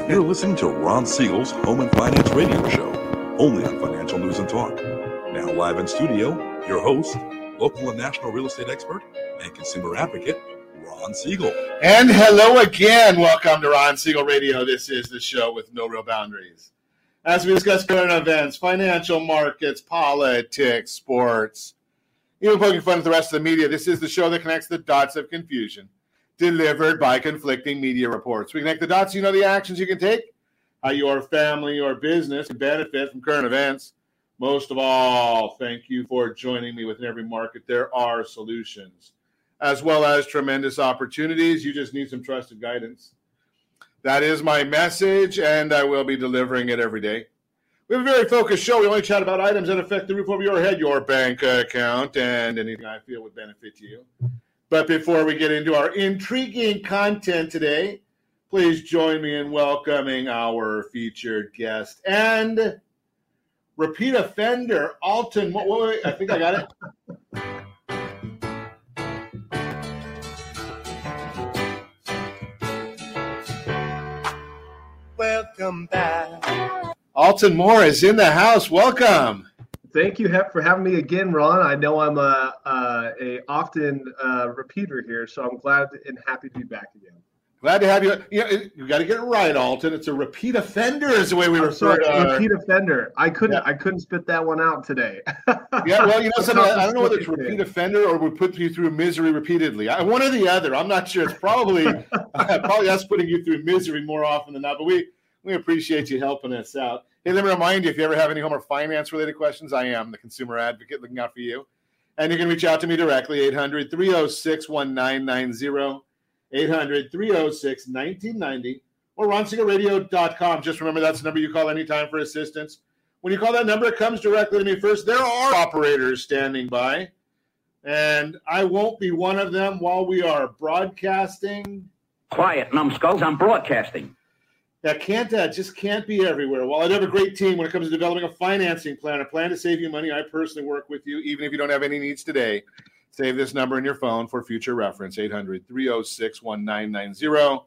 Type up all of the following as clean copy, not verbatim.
You're listening to Ron Siegel's Home and Finance Radio Show, only on Financial News and Talk. Now live in studio, your host, local and national real estate expert and consumer advocate, Ron Siegel. And hello again. Welcome to Ron Siegel Radio. This is the show with no real boundaries. As we discuss current events, financial markets, politics, sports, even poking fun at the rest of the media, this is the show that connects the dots of confusion, delivered by conflicting media reports. We connect the dots so you know the actions you can take, how your family or business can benefit from current events. Most of all, thank you for joining me. Within every market, there are solutions, as well as tremendous opportunities. You just need some trusted guidance. That is my message, and I will be delivering it every day. We have a very focused show. We only chat about items that affect the roof over your head, your bank account, and anything I feel would benefit you. But before we get into our intriguing content today, please join me in welcoming our featured guest and repeat offender, Alton. Wait, I think I got it. Welcome back. Alton Moore is in the house. Welcome. Thank you for having me again, Ron. I know I'm a often repeater here, so I'm glad and happy to be back again. Glad to have you. You got to get it right, Alton. It's a repeat offender, is the way we refer to it. Repeat offender. I couldn't spit that one out today. Yeah, well, something, I don't know whether it's repeat offender or we put you through misery repeatedly. One or the other. I'm not sure. It's probably us putting you through misery more often than not. But we appreciate you helping us out. Hey, let me remind you, if you ever have any home or finance-related questions, I am the consumer advocate looking out for you. And you can reach out to me directly, 800-306-1990, 800-306-1990, or RonSiegelRadio.com. Just remember that's the number you call anytime for assistance. When you call that number, it comes directly to me first. There are operators standing by, and I won't be one of them while we are broadcasting. Quiet, numbskulls, I'm broadcasting. That just can't be everywhere. While I have a great team when it comes to developing a financing plan, a plan to save you money, I personally work with you, even if you don't have any needs today. Save this number in your phone for future reference, 800-306-1990,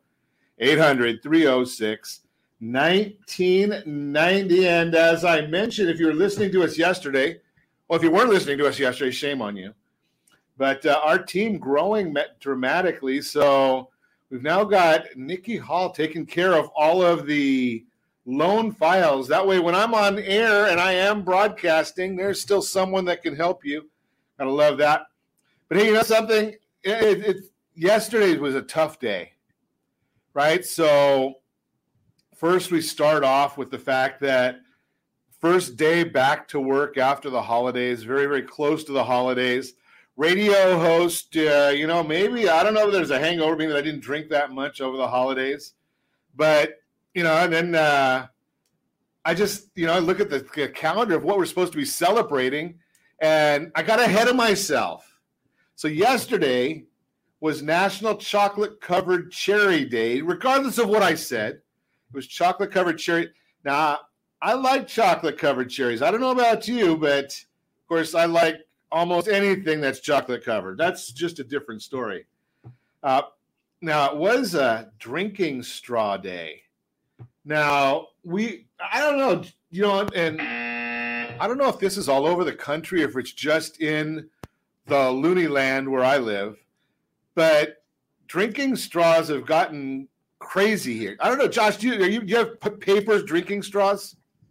800-306-1990. And as I mentioned, if you were listening to us yesterday, well, if you weren't listening to us yesterday, shame on you. But our team growing dramatically, so we've now got Nikki Hall taking care of all of the loan files. That way, when I'm on air and I am broadcasting, there's still someone that can help you. Gotta love that. But hey, you know something? Yesterday was a tough day, right? So first we start off with the fact that first day back to work after the holidays, very, very close to the holidays. Radio host, maybe, I don't know if there's a hangover, being that I didn't drink that much over the holidays. But, and then I just, I look at the calendar of what we're supposed to be celebrating, and I got ahead of myself. So yesterday was National Chocolate Covered Cherry Day, regardless of what I said. It was chocolate covered cherry. Now, I like chocolate covered cherries. I don't know about you, but of course I like almost anything that's chocolate covered. That's just a different story. Now, it was a drinking straw day. Now, I don't know, and I don't know if this is all over the country, if it's just in the loony land where I live, but drinking straws have gotten crazy here. I don't know, Josh, do you have paper drinking straws?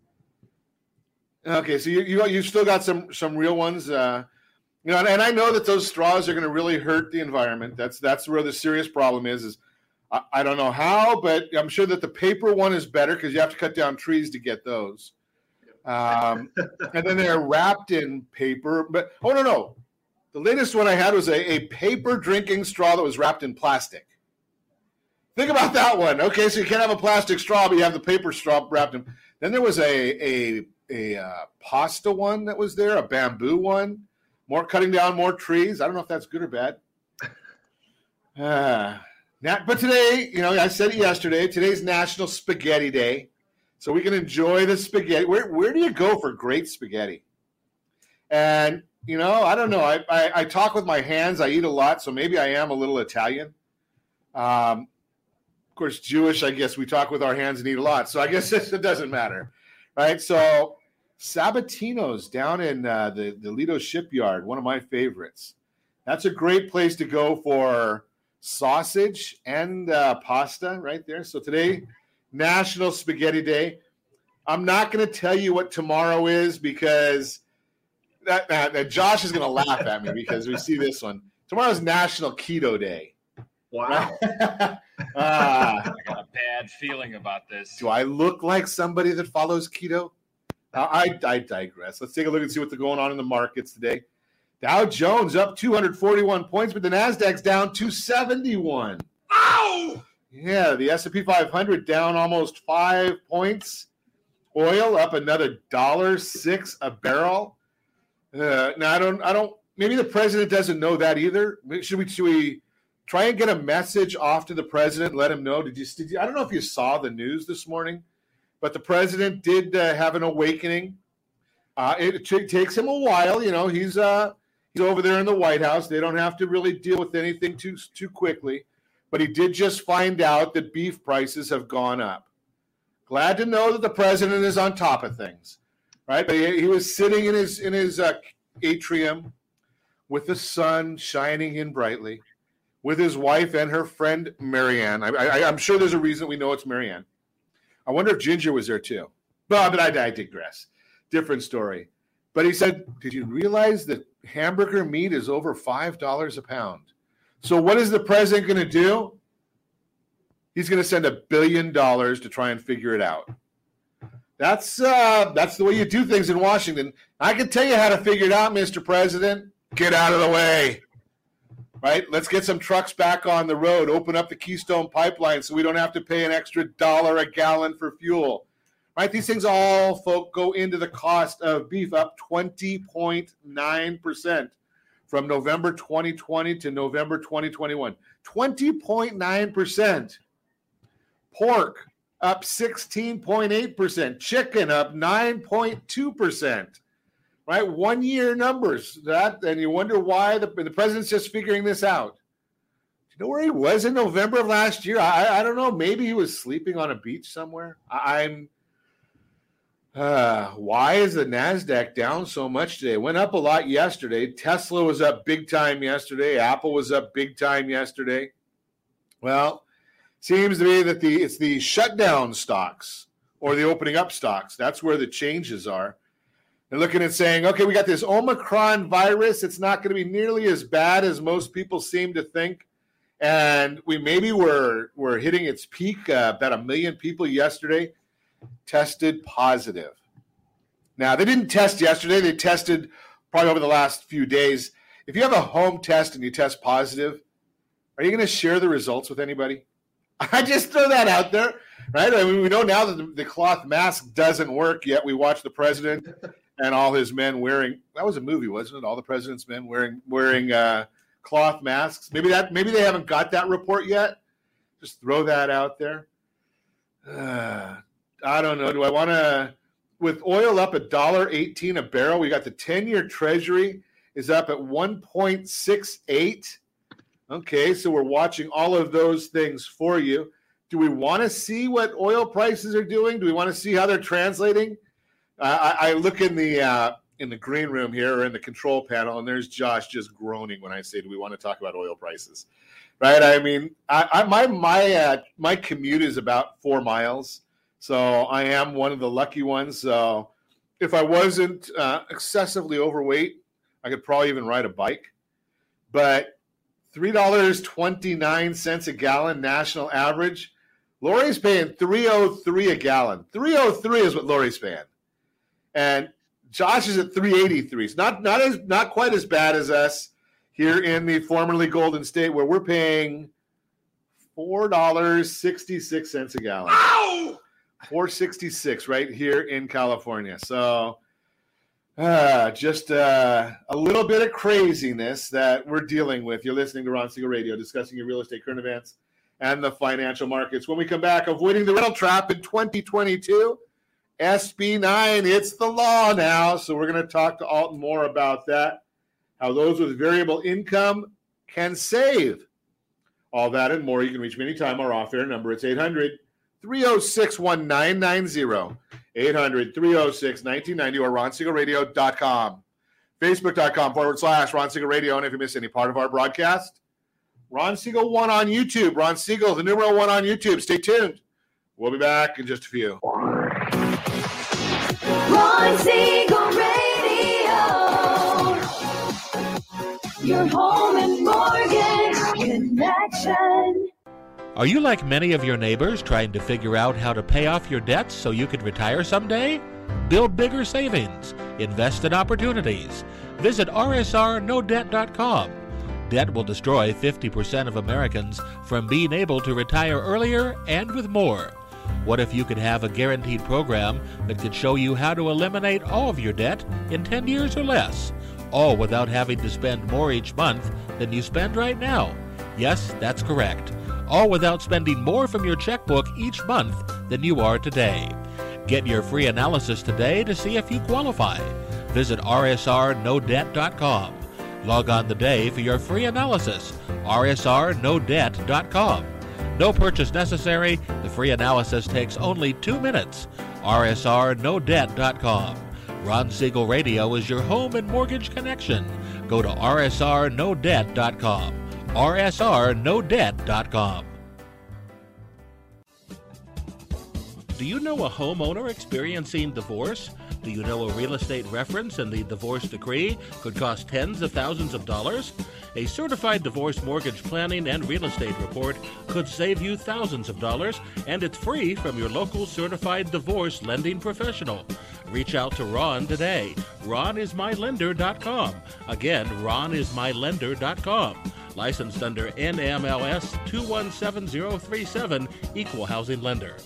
Okay, so you still got some real ones, and I know that those straws are going to really hurt the environment. That's where the serious problem is I don't know how, but I'm sure that the paper one is better because you have to cut down trees to get those. And then they're wrapped in paper, but no. The latest one I had was a paper drinking straw that was wrapped in plastic. Think about that one. Okay, so you can't have a plastic straw, but you have the paper straw wrapped in. Then there was a pasta one that was there, a bamboo one, cutting down more trees. I don't know if that's good or bad. But today, I said it yesterday, today's National Spaghetti Day. So we can enjoy the spaghetti. Where do you go for great spaghetti? And, I don't know. I talk with my hands. I eat a lot, so maybe I am a little Italian. course, Jewish, I guess we talk with our hands and eat a lot. So I guess it doesn't matter, right? So Sabatino's down in the Lido Shipyard, one of my favorites. That's a great place to go for sausage and pasta right there. So today, National Spaghetti Day. I'm not going to tell you what tomorrow is because that Josh is going to laugh at me because we see this one. Tomorrow's National Keto Day. Wow. I got a bad feeling about this. Do I look like somebody that follows keto? I digress. Let's take a look and see what's going on in the markets today. Dow Jones up 241 points, but the Nasdaq's down 271. Ow! Yeah, the S&P 500 down almost 5 points. Oil up another $1.06 a barrel. Now I don't. Maybe the president doesn't know that either. Should we try and get a message off to the president? Let him know. Did you? I don't know if you saw the news this morning, but the president did have an awakening. It takes him a while. You know, he's over there in the White House. They don't have to really deal with anything too quickly. But he did just find out that beef prices have gone up. Glad to know that the president is on top of things, right? But he was sitting in his atrium with the sun shining in brightly, with his wife and her friend Marianne. I'm sure there's a reason we know it's Marianne. I wonder if Ginger was there too. But I digress. Different story. But he said, did you realize that hamburger meat is over $5 a pound? So what is the president going to do? He's going to send $1 billion to try and figure it out. That's the way you do things in Washington. I can tell you how to figure it out, Mr. President. Get out of the way. Right? Let's get some trucks back on the road. Open up the Keystone Pipeline so we don't have to pay an extra $1 a gallon for fuel. Right? These things all go into the cost of beef, up 20.9% from November 2020 to November 2021. 20.9%. Pork up 16.8%. Chicken up 9.2%. Right? 1 year numbers. And you wonder why the president's just figuring this out. Do you know where he was in November of last year? I don't know. Maybe he was sleeping on a beach somewhere. Why is the NASDAQ down so much today? It went up a lot yesterday. Tesla was up big time yesterday. Apple was up big time yesterday. Well, seems to be that it's the shutdown stocks or the opening up stocks. That's where the changes are. They're looking and saying, okay, we got this Omicron virus. It's not going to be nearly as bad as most people seem to think. And we're hitting its peak. About 1 million people yesterday tested positive. Now, they didn't test yesterday. They tested probably over the last few days. If you have a home test and you test positive, are you going to share the results with anybody? I just throw that out there, right? I mean, we know now that the cloth mask doesn't work, yet we watch the president and all his men wearing – that was a movie, wasn't it? All the president's men wearing cloth masks. Maybe they haven't got that report yet. Just throw that out there. I don't know. Do I want to – with oil up $1.18 a barrel, we got the 10-year Treasury is up at 1.68. Okay, so we're watching all of those things for you. Do we want to see what oil prices are doing? Do we want to see how they're translating? I look in the green room here or in the control panel, and there's Josh just groaning when I say, "Do we want to talk about oil prices?" Right? I mean, my commute is about 4 miles, so I am one of the lucky ones. So if I wasn't excessively overweight, I could probably even ride a bike, but $3.29 a gallon national average. Lori's paying $3.03 a gallon. $3.03 is what Lori's paying. And Josh is at $3.83. It's not quite as bad as us here in the formerly Golden State, where we're paying $4.66 a gallon. Ow! $4.66 right here in California. So just a little bit of craziness that we're dealing with. You're listening to Ron Siegel Radio, discussing your real estate current events and the financial markets. When we come back, avoiding the rental trap in 2022, SB 9, it's the law now. So we're going to talk to Alton more about that, how those with variable income can save. All that and more. You can reach me anytime. Our off-air number, it's 800-306-1990. 800-306-1990 or ronsiegelradio.com. Facebook.com/Ron Siegel Radio. And if you miss any part of our broadcast, Ron Siegel 1 on YouTube. Ron Siegel, the numeral 1 on YouTube. Stay tuned. We'll be back in just a few. Ron Siegel Radio. Your home and mortgage connection. Are you like many of your neighbors trying to figure out how to pay off your debts so you could retire someday? Build bigger savings. Invest in opportunities. Visit rsrnodebt.com. Debt will destroy 50% of Americans from being able to retire earlier and with more. What if you could have a guaranteed program that could show you how to eliminate all of your debt in 10 years or less, all without having to spend more each month than you spend right now? Yes, that's correct. All without spending more from your checkbook each month than you are today. Get your free analysis today to see if you qualify. Visit rsrnodebt.com. Log on today for your free analysis, rsrnodebt.com. No purchase necessary. The free analysis takes only 2 minutes. rsrnodebt.com. Ron Siegel Radio is your home and mortgage connection. Go to rsrnodebt.com. rsrnodebt.com. Do you know a homeowner experiencing divorce? Do you know a real estate reference and the divorce decree could cost tens of thousands of dollars? A certified divorce mortgage planning and real estate report could save you thousands of dollars, and it's free from your local certified divorce lending professional. Reach out to Ron today. RonIsMyLender.com. Again, RonIsMyLender.com. Licensed under NMLS 217037, Equal Housing Lender.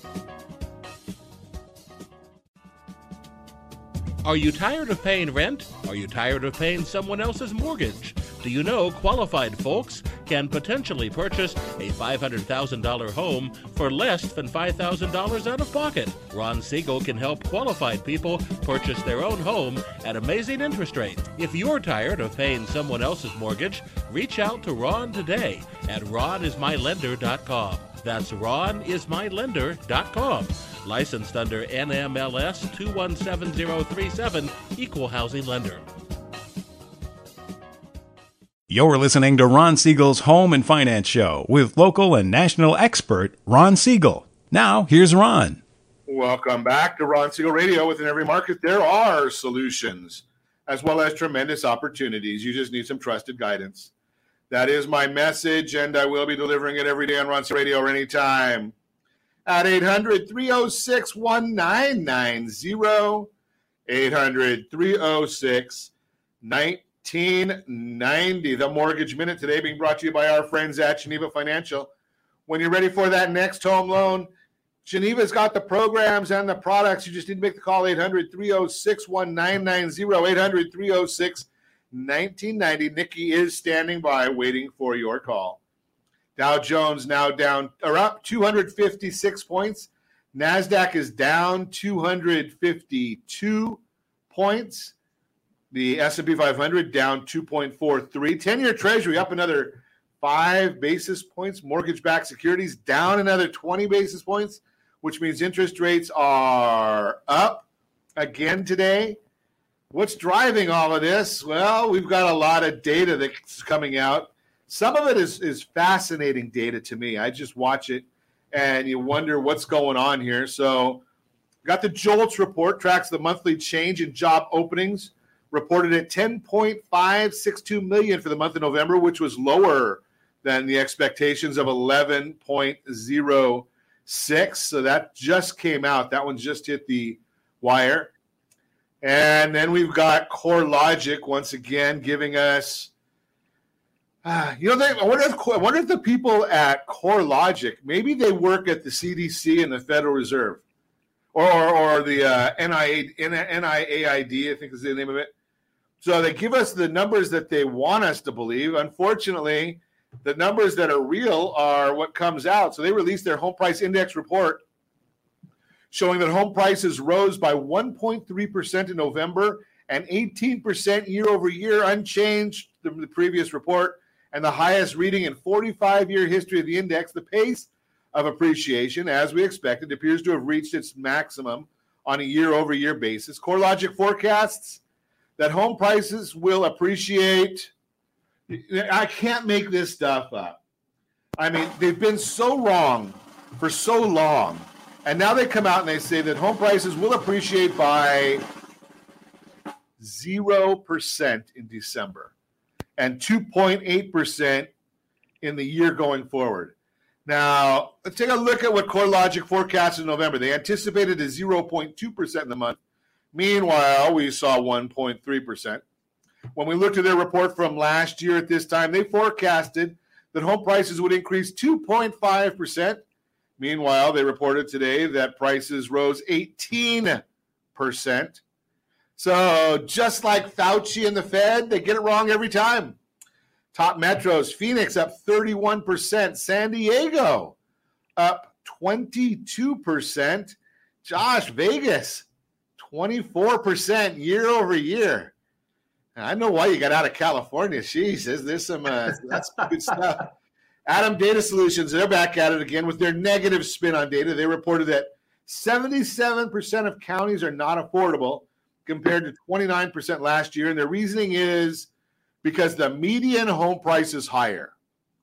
Are you tired of paying rent? Are you tired of paying someone else's mortgage? Do you know qualified folks can potentially purchase a $500,000 home for less than $5,000 out of pocket? Ron Siegel can help qualified people purchase their own home at amazing interest rates. If you're tired of paying someone else's mortgage, reach out to Ron today at RonIsMyLender.com. That's RonIsMyLender.com. Licensed under NMLS 217037, Equal Housing Lender. You're listening to Ron Siegel's Home and Finance Show with local and national expert Ron Siegel. Now, here's Ron. Welcome back to Ron Siegel Radio. Within every market, there are solutions as well as tremendous opportunities. You just need some trusted guidance. That is my message, and I will be delivering it every day on Ron Siegel Radio or anytime. At 800-306-1990, 800-306-1990. The Mortgage Minute today being brought to you by our friends at Geneva Financial. When you're ready for that next home loan, Geneva's got the programs and the products. You just need to make the call, 800-306-1990, 800-306-1990. Nikki is standing by waiting for your call. Dow Jones now up 256 points. NASDAQ is down 252 points. The S&P 500 down 2.43. 10-year Treasury up another 5 basis points. Mortgage-backed securities down another 20 basis points, which means interest rates are up again today. What's driving all of this? Well, we've got a lot of data that's coming out. Some of it is fascinating data to me. I just watch it, and you wonder what's going on here. So got the JOLTS report, tracks the monthly change in job openings, reported at 10.562 million for the month of November, which was lower than the expectations of 11.06. So that just came out. That one just hit the wire. And then we've got CoreLogic once again giving us I wonder if the people at CoreLogic, maybe they work at the CDC and the Federal Reserve, or the NIAID, I think is the name of it. So they give us the numbers that they want us to believe. Unfortunately, the numbers that are real are what comes out. So they released their home price index report showing that home prices rose by 1.3% in November and 18% year over year, unchanged from the previous report. and the highest reading in 45-year history of the index. The pace of appreciation, as we expected, appears to have reached its maximum on a year-over-year basis. CoreLogic forecasts that home prices will appreciate. I can't make this stuff up. I mean, they've been so wrong for so long, and now they come out and they say that home prices will appreciate by 0% in December and 2.8% in the year going forward. Now, let's take a look at what CoreLogic forecast in November. They anticipated a 0.2% in the month. Meanwhile, we saw 1.3%. When we looked at their report from last year at this time, they forecasted that home prices would increase 2.5%. Meanwhile, they reported today that prices rose 18%. So just like Fauci and the Fed, they get it wrong every time. Top metros, Phoenix up 31%, San Diego up 22%. Josh, Vegas 24% year over year. I know why you got out of California. Jesus, there's some that's good stuff. Adam Data Solutions, they're back at it again with their negative spin on data. They reported that 77% of counties are not affordable compared to 29% last year. And their reasoning is because the median home price is higher.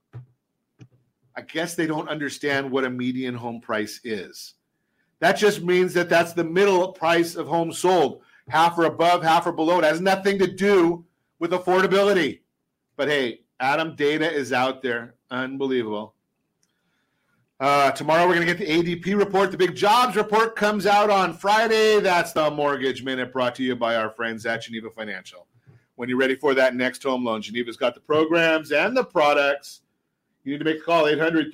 I guess they don't understand what a median home price is. That just means that that's the middle price of homes sold. Half or above, half or below. It has nothing to do with affordability. But hey, Adam Data is out there. Unbelievable. Tomorrow we're going to get the ADP report. The big jobs report comes out on Friday. That's the Mortgage Minute brought to you by our friends at Geneva Financial. When you're ready for that next home loan, Geneva's got the programs and the products. You need to make a call,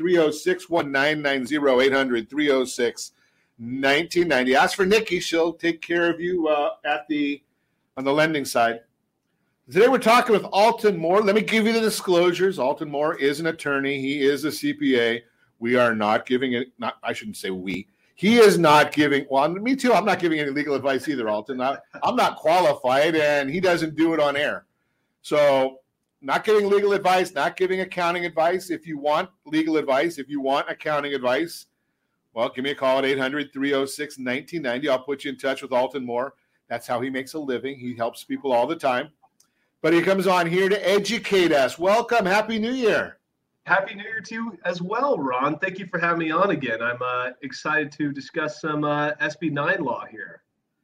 800-306-1990, 800-306-1990. Ask for Nikki. She'll take care of you on the lending side. Today we're talking with Alton Moore. Let me give you the disclosures. Alton Moore is an attorney. He is a CPA. We are not giving it. I shouldn't say we. He is not giving. Well, me too. I'm not giving any legal advice either, Alton. I'm not qualified, and he doesn't do it on air. So, not giving legal advice, not giving accounting advice. If you want legal advice, if you want accounting advice, well, give me a call at 800-306-1990. I'll put you in touch with Alton Moore. That's how he makes a living. He helps people all the time. But he comes on here to educate us. Welcome. Happy New Year. Happy New Year to you as well, Ron. Thank you for having me on again. I'm excited to discuss some SB 9 law here.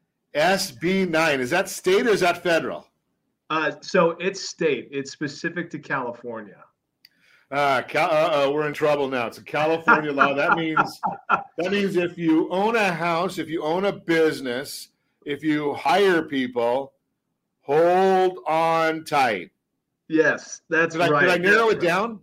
SB 9. Is that state or is that federal? So it's state. It's specific to California. We're in trouble now. It's a California law. That means if you own a house, if you own a business, if you hire people, hold on tight. Yes, that's right. Did I narrow it down?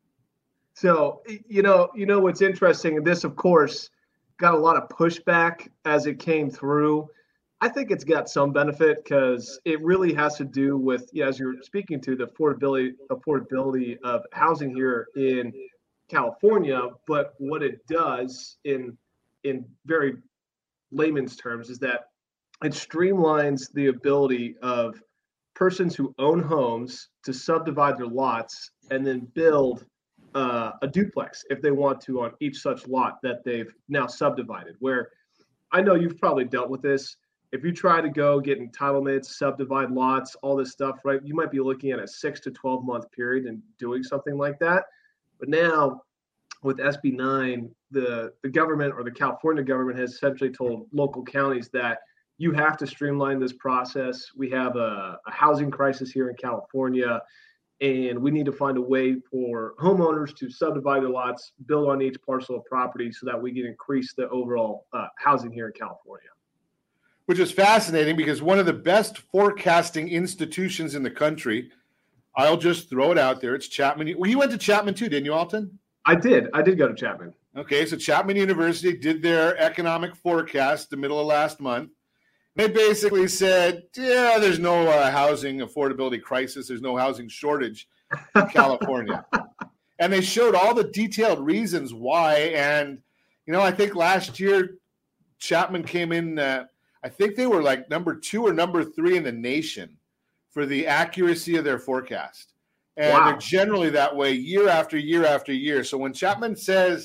So, you know what's interesting, and this, of course, got a lot of pushback as it came through. I think it's got some benefit because it really has to do with, as you're speaking to, the affordability of housing here in California. But what it does in very layman's terms is that it streamlines the ability of persons who own homes to subdivide their lots and then build a duplex if they want to on each such lot that they've now subdivided. Where I know you've probably dealt with this. If you try to go get entitlements, subdivide lots, all this stuff, right, you might be looking at a 6 to 12 month period and doing something like that. But now with SB 9, the government, or the California government, has essentially told local counties that you have to streamline this process. We have a housing crisis here in California, and we need to find a way for homeowners to subdivide their lots, build on each parcel of property so that we can increase the overall housing here in California. Which is fascinating because one of the best forecasting institutions in the country, I'll just throw it out there, it's Chapman. Well, you went to Chapman too, didn't you, Alton? I did go to Chapman. Okay, so Chapman University did their economic forecast the middle of last month. They basically said, yeah, there's no housing affordability crisis. There's no housing shortage in California. And they showed all the detailed reasons why. And, I think last year Chapman came in, I think they were like number 2 or number 3 in the nation for the accuracy of their forecast. And Wow. they're generally that way year after year after year. So when Chapman says,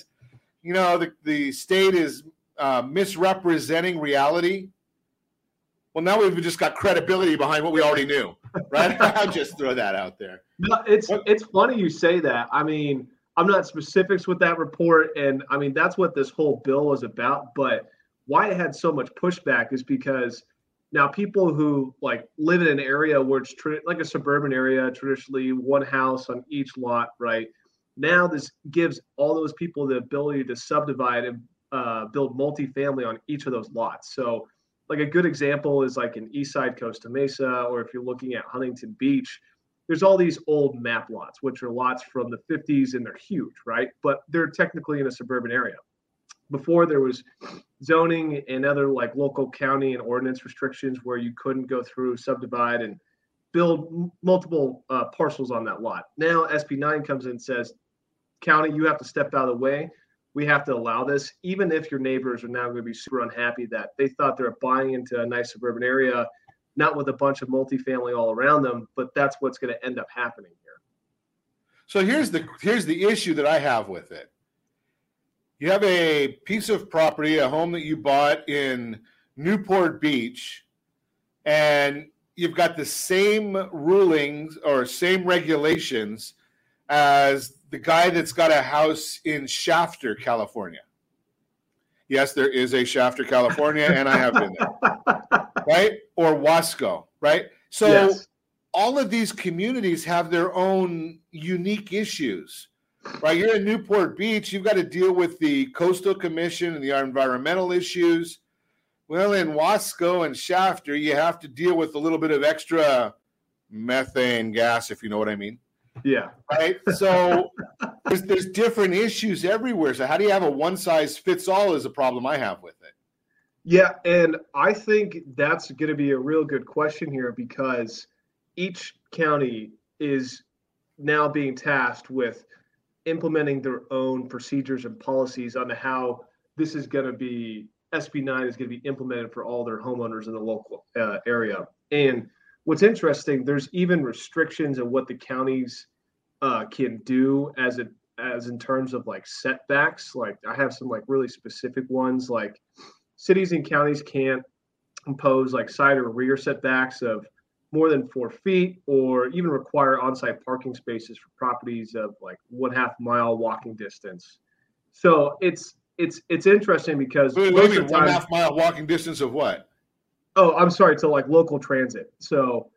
the state is misrepresenting reality, well, now we've just got credibility behind what we already knew, right? I'll just throw that out there. No, it's funny you say that. I mean, I'm not specifics with that report, and I mean that's what this whole bill is about. But why it had so much pushback is because now people who like live in an area where it's like a suburban area, traditionally one house on each lot, right? Now this gives all those people the ability to subdivide and build multifamily on each of those lots. So like a good example is like in Eastside Costa Mesa, or if you're looking at Huntington Beach, there's all these old map lots, which are lots from the 50s and they're huge, right? But they're technically in a suburban area. Before there was zoning and other like local county and ordinance restrictions where you couldn't go through, subdivide, and build multiple parcels on that lot. Now SB 9 comes in and says, county, you have to step out of the way. We have to allow this, even if your neighbors are now going to be super unhappy that they thought they were buying into a nice suburban area, not with a bunch of multifamily all around them, but that's what's going to end up happening here. So here's the issue that I have with it. You have a piece of property, a home that you bought in Newport Beach, and you've got the same rulings or same regulations as the guy that's got a house in Shafter, California. Yes, there is a Shafter, California, and I have been there, right? Or Wasco, right? So Yes. all of these communities have their own unique issues, right? You're in Newport Beach, you've got to deal with the Coastal Commission and the environmental issues. Well, in Wasco and Shafter, you have to deal with a little bit of extra methane gas, if you know what I mean. Yeah. Right. So there's different issues everywhere. So how do you have a one size fits all is a problem I have with it. Yeah, and I think that's going to be a real good question here because each county is now being tasked with implementing their own procedures and policies on how this is going to be, SB 9 is going to be implemented for all their homeowners in the local area. And what's interesting, there's even restrictions on what the counties can do as in terms of like setbacks. Like I have some like really specific ones, like cities and counties can't impose like side or rear setbacks of more than 4 feet, or even require on-site parking spaces for properties of like 1/2 mile walking distance. So it's interesting because Wait, most of the time, 1/2 mile walking distance of what? oh, I'm sorry, to like local transit. So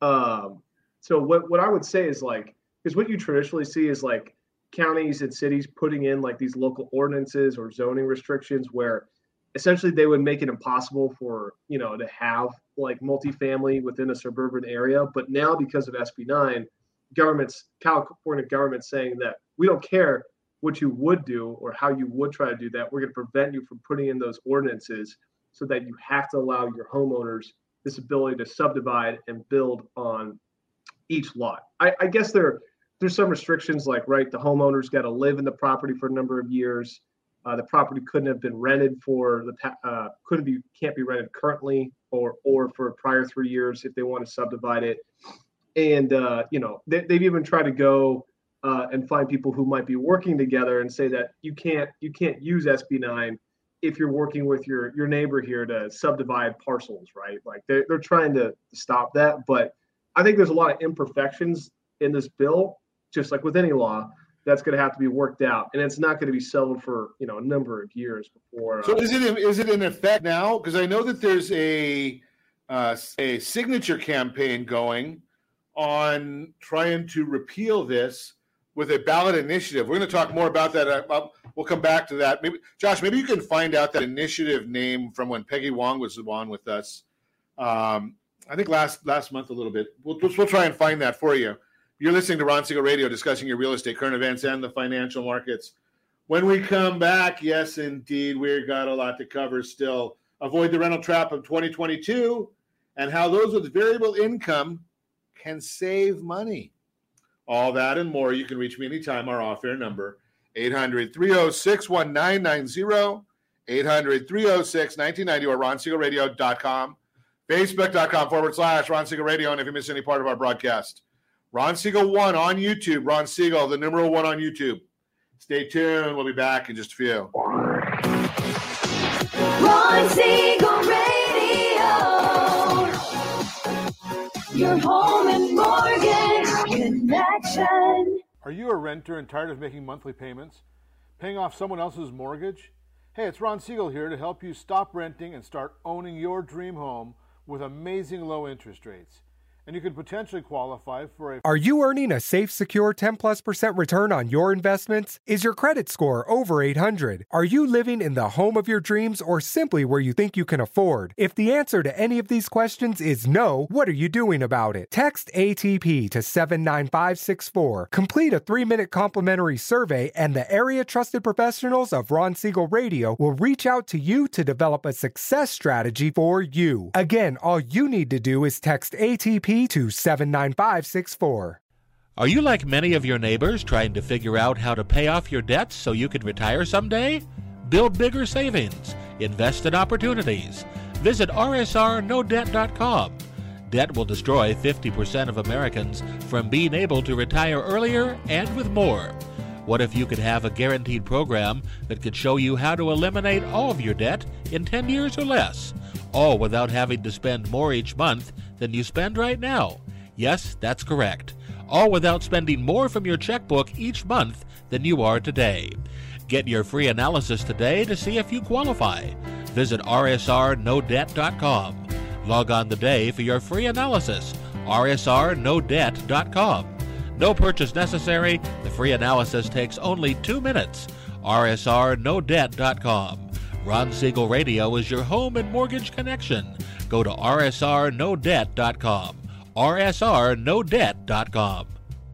what I would say is like, because what you traditionally see is like counties and cities putting in like these local ordinances or zoning restrictions where essentially they would make it impossible for, to have like multifamily within a suburban area. But now because of SB 9, California government saying that we don't care what you would do or how you would try to do that. We're going to prevent you from putting in those ordinances so that you have to allow your homeowners this ability to subdivide and build on each lot. I guess there's some restrictions like, right, the homeowners got to live in the property for a number of years. The property couldn't have been rented can't be rented currently or for prior 3 years if they want to subdivide it. And, they've even tried to go and find people who might be working together and say that you can't use SB 9 if you're working with your neighbor here to subdivide parcels, right? Like they're trying to stop that. But I think there's a lot of imperfections in this bill, just like with any law, that's going to have to be worked out, and it's not going to be settled for a number of years before. So is it in effect now? Because I know that there's a signature campaign going on trying to repeal this with a ballot initiative. We're going to talk more about that. We'll come back to that. Maybe Josh, maybe you can find out that initiative name from when Peggy Wong was on with us. I think last month a little bit. We'll try and find that for you. You're listening to Ron Siegel Radio, discussing your real estate, current events, and the financial markets. When we come back, yes, indeed, we've got a lot to cover still. Avoid the rental trap of 2022 and how those with variable income can save money. All that and more. You can reach me anytime. Our off-air number, 800-306-1990, 800-306-1990, or RonSiegelRadio.com, Facebook.com/Ron Siegel Radio. And if you miss any part of our broadcast, Ron Siegel 1 on YouTube. Ron Siegel, the numeral 1 on YouTube. Stay tuned. We'll be back in just a few. Ron Siegel Radio. Your home and mortgage connection. Are you a renter and tired of making monthly payments? Paying off someone else's mortgage? Hey, it's Ron Siegel here to help you stop renting and start owning your dream home with amazing low interest rates. And you could potentially qualify for a... Are you earning a safe, secure 10+% return on your investments? Is your credit score over 800? Are you living in the home of your dreams or simply where you think you can afford? If the answer to any of these questions is no, what are you doing about it? Text ATP to 79564. Complete a 3-minute complimentary survey and the area trusted professionals of Ron Siegel Radio will reach out to you to develop a success strategy for you. Again, all you need to do is text ATP to 79564. Are you like many of your neighbors trying to figure out how to pay off your debts so you can retire someday? Build bigger savings. Invest in opportunities. Visit rsrnodebt.com. Debt will destroy 50% of Americans from being able to retire earlier and with more. What if you could have a guaranteed program that could show you how to eliminate all of your debt in 10 years or less, all without having to spend more each month than you spend right now? Yes, that's correct. All without spending more from your checkbook each month than you are today. Get your free analysis today to see if you qualify. Visit rsrnodebt.com. Log on today for your free analysis. rsrnodebt.com. No purchase necessary. The free analysis takes only 2 minutes. rsrnodebt.com. Ron Siegel Radio is your home and mortgage connection. Go to rsrnodebt.com. rsrnodebt.com.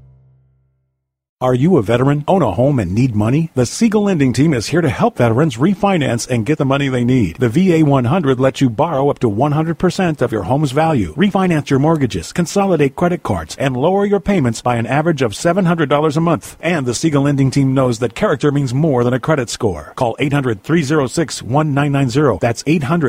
Are you a veteran, own a home, and need money? The Siegel Lending Team is here to help veterans refinance and get the money they need. The VA 100 lets you borrow up to 100% of your home's value, refinance your mortgages, consolidate credit cards, and lower your payments by an average of $700 a month. And the Siegel Lending Team knows that character means more than a credit score. Call 800-306-1990. That's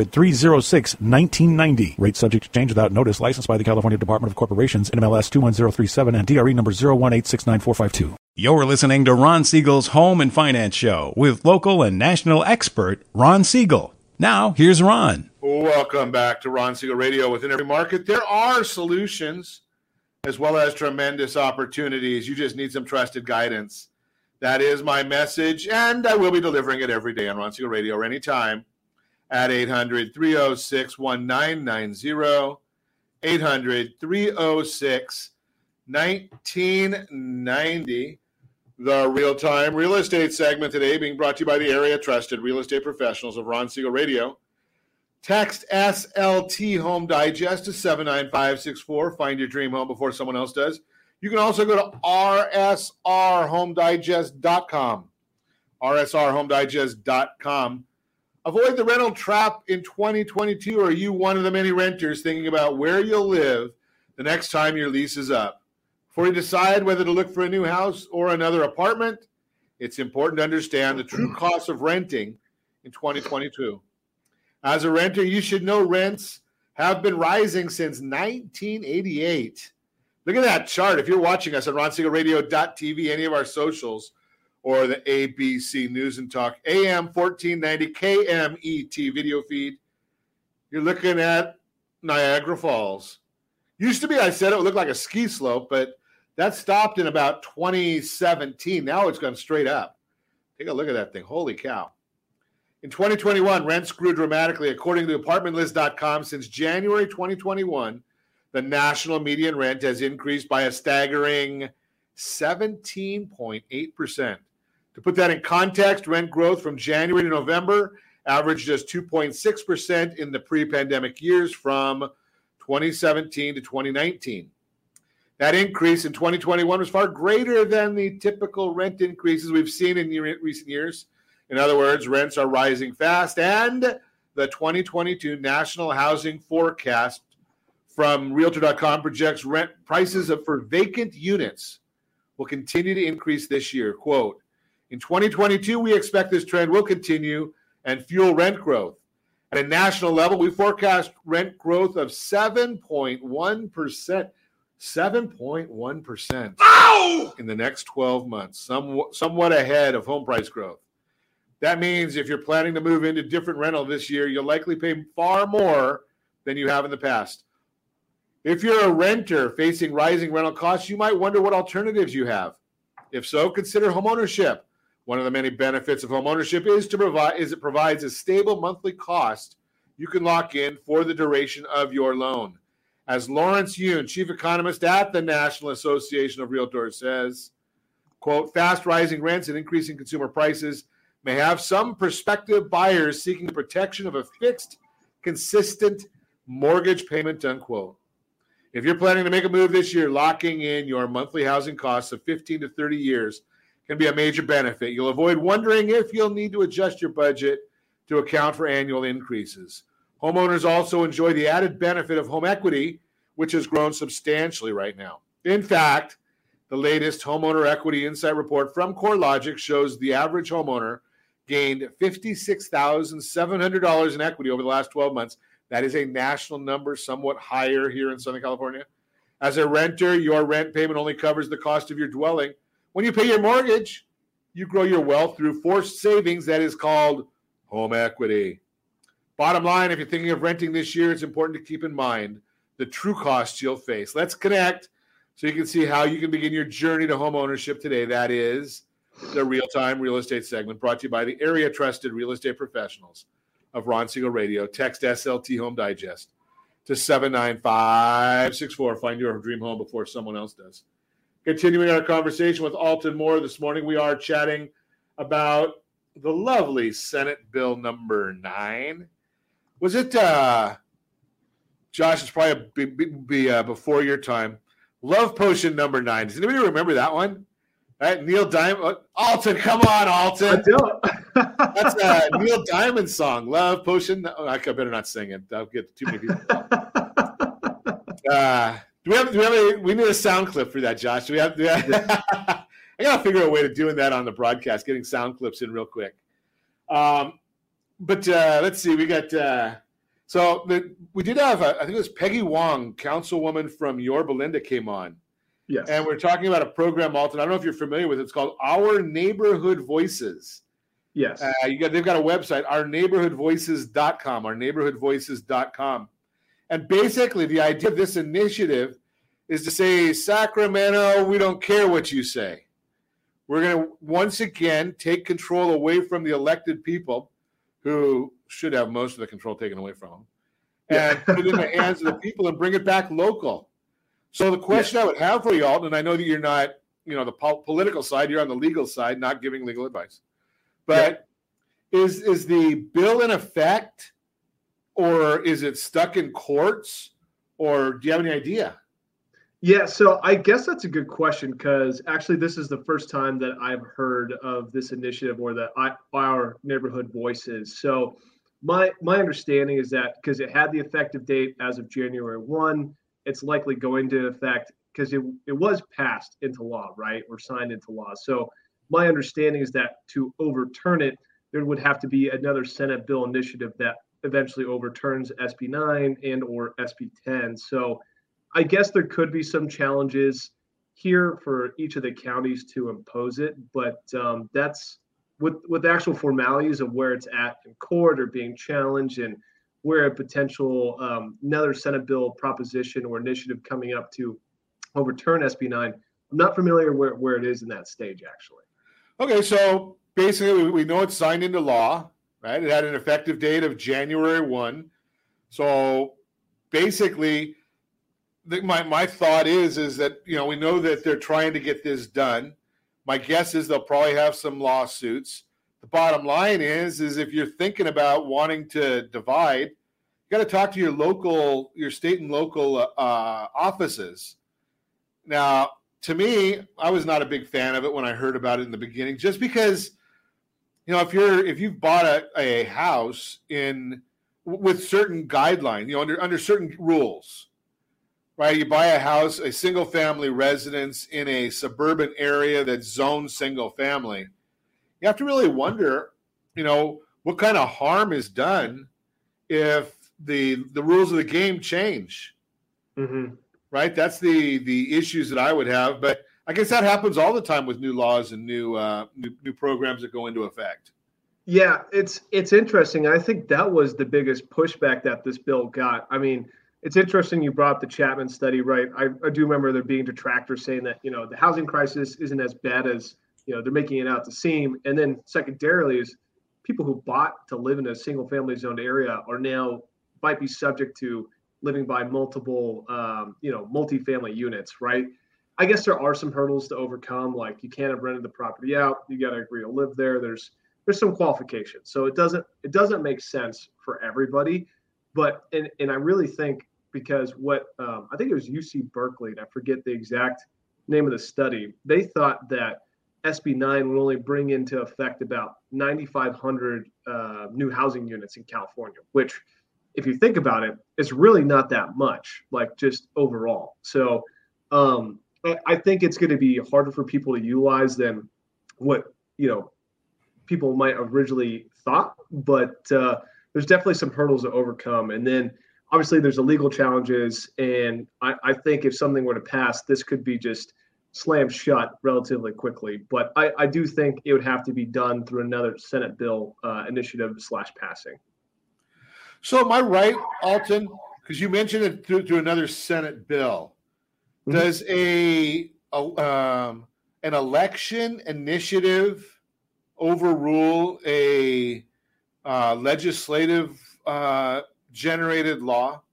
800-306-1990. Rate subject to change without notice. Licensed by the California Department of Corporations, NMLS 21037, and DRE number 018694452. You're listening to Ron Siegel's Home and Finance Show with local and national expert Ron Siegel. Now, here's Ron. Welcome back to Ron Siegel Radio. Within every market, there are solutions as well as tremendous opportunities. You just need some trusted guidance. That is my message, and I will be delivering it every day on Ron Siegel Radio or anytime at 800-306-1990, 800-306-1990. The real-time real estate segment today being brought to you by the area trusted real estate professionals of Ron Siegel Radio. Text SLT Home Digest to 79564. Find your dream home before someone else does. You can also go to rsrhomedigest.com. rsrhomedigest.com. Avoid the rental trap in 2022. Are you one of the many renters thinking about where you'll live the next time your lease is up? Before you decide whether to look for a new house or another apartment, it's important to understand the true cost of renting in 2022. As a renter, you should know rents have been rising since 1988. Look at that chart. If you're watching us on RonSiegelRadio.tv, any of our socials, or the ABC News and Talk AM 1490 KMET video feed, you're looking at Niagara Falls. Used to be, I said it would look like a ski slope, but that stopped in about 2017. Now it's gone straight up. Take a look at that thing. Holy cow. In 2021, rents grew dramatically. According to ApartmentList.com, since January 2021, the national median rent has increased by a staggering 17.8%. To put that in context, rent growth from January to November averaged just 2.6% in the pre-pandemic years from 2017 to 2019. That increase in 2021 was far greater than the typical rent increases we've seen in recent years. In other words, rents are rising fast, and the 2022 National Housing Forecast from Realtor.com projects rent prices for vacant units will continue to increase this year. Quote, in 2022, we expect this trend will continue and fuel rent growth. At a national level, we forecast rent growth of 7.1%. 7.1% in the next 12 months, somewhat ahead of home price growth. That means if you're planning to move into different rental this year, you'll likely pay far more than you have in the past. If you're a renter facing rising rental costs, you might wonder what alternatives you have. If so, consider homeownership. One of the many benefits of homeownership is it provides a stable monthly cost you can lock in for the duration of your loan. As Lawrence Yoon, chief economist at the National Association of Realtors, says, quote, fast rising rents and increasing consumer prices may have some prospective buyers seeking the protection of a fixed, consistent mortgage payment, unquote. If you're planning to make a move this year, locking in your monthly housing costs of 15 to 30 years can be a major benefit. You'll avoid wondering if you'll need to adjust your budget to account for annual increases. Homeowners also enjoy the added benefit of home equity, which has grown substantially right now. In fact, the latest Homeowner Equity Insight Report from CoreLogic shows the average homeowner gained $56,700 in equity over the last 12 months. That is a national number, somewhat higher here in Southern California. As a renter, your rent payment only covers the cost of your dwelling. When you pay your mortgage, you grow your wealth through forced savings that is called home equity. Bottom line, if you're thinking of renting this year, it's important to keep in mind the true costs you'll face. Let's connect so you can see how you can begin your journey to home ownership today. That is the Real-Time Real Estate segment brought to you by the area-trusted real estate professionals of Ron Siegel Radio. Text SLT Home Digest to 79564. Find your dream home before someone else does. Continuing our conversation with Alton Moore this morning, we are chatting about the lovely Senate Bill number 9. Was it, Josh, it's probably before your time, Love Potion number 9. Does anybody remember that one? Right, Neil Diamond. Alton, come on, Alton. I don't. That's a Neil Diamond song, Love Potion. Oh, I better not sing it. I'll get too many people. We need a sound clip for that, Josh. I got to figure out a way to doing that on the broadcast, getting sound clips in real quick. But let's see. We got we did have, I think it was Peggy Wong, councilwoman from Yorba Linda, came on. Yes. And we're talking about a program, Alton. I don't know if you're familiar with it. It's called Our Neighborhood Voices. Yes. They've got a website, ourneighborhoodvoices.com, ourneighborhoodvoices.com. And basically the idea of this initiative is to say, Sacramento, we don't care what you say. We're going to once again take control away from the elected people who should have most of the control taken away from them and put it in the hands of the people and bring it back local. So the question I would have for you, Alton, and I know that you're not, the political side, you're on the legal side, not giving legal advice. But is the bill in effect, or is it stuck in courts, or do you have any idea? Yeah, so I guess that's a good question, because actually this is the first time that I've heard of this initiative, or Our Neighborhood Voices. So my understanding is that because it had the effective date as of January 1, it's likely going to affect, because it was passed into law, right, or signed into law. So my understanding is that to overturn it, there would have to be another Senate bill initiative that eventually overturns SB 9 and or SB 10. So I guess there could be some challenges here for each of the counties to impose it, but that's with the actual formalities of where it's at in court or being challenged, and where a potential another Senate bill proposition or initiative coming up to overturn SB 9. I'm not familiar where it is in that stage, actually. Okay, so basically we know it's signed into law, right? It had an effective date of January 1. So basically, my thought is that, we know that they're trying to get this done. My guess is they'll probably have some lawsuits. The bottom line is if you're thinking about wanting to divide, you got to talk to your state and local offices. Now, to me, I was not a big fan of it when I heard about it in the beginning, just because, if you've bought a house with certain guidelines, under certain rules, right? You buy a house, a single family residence in a suburban area that's zoned single family. You have to really wonder, what kind of harm is done if the rules of the game change. Mm-hmm. right? That's the issues that I would have. But I guess that happens all the time with new laws and new programs that go into effect. Yeah, it's interesting. I think that was the biggest pushback that this bill got. I mean, it's interesting you brought up the Chapman study, right? I do remember there being detractors saying that, the housing crisis isn't as bad as, they're making it out to seem. And then secondarily is people who bought to live in a single family zoned area are now might be subject to living by multiple, multifamily units, right? I guess there are some hurdles to overcome. Like you can't have rented the property out. You got to agree to live there. There's some qualifications. So it doesn't make sense for everybody. But, and I really think because what I think it was UC Berkeley, and I forget the exact name of the study, they thought that SB 9 would only bring into effect about 9,500 new housing units in California, which if you think about it, it's really not that much, like just overall. So I think it's going to be harder for people to utilize than what, people might originally thought, but there's definitely some hurdles to overcome. And then obviously there's the legal challenges. And I think if something were to pass, this could be just slammed shut relatively quickly. But I do think it would have to be done through another Senate bill initiative / passing. So am I right, Alton? Because you mentioned it through another Senate bill. Mm-hmm. Does an election initiative overrule a legislative generated law?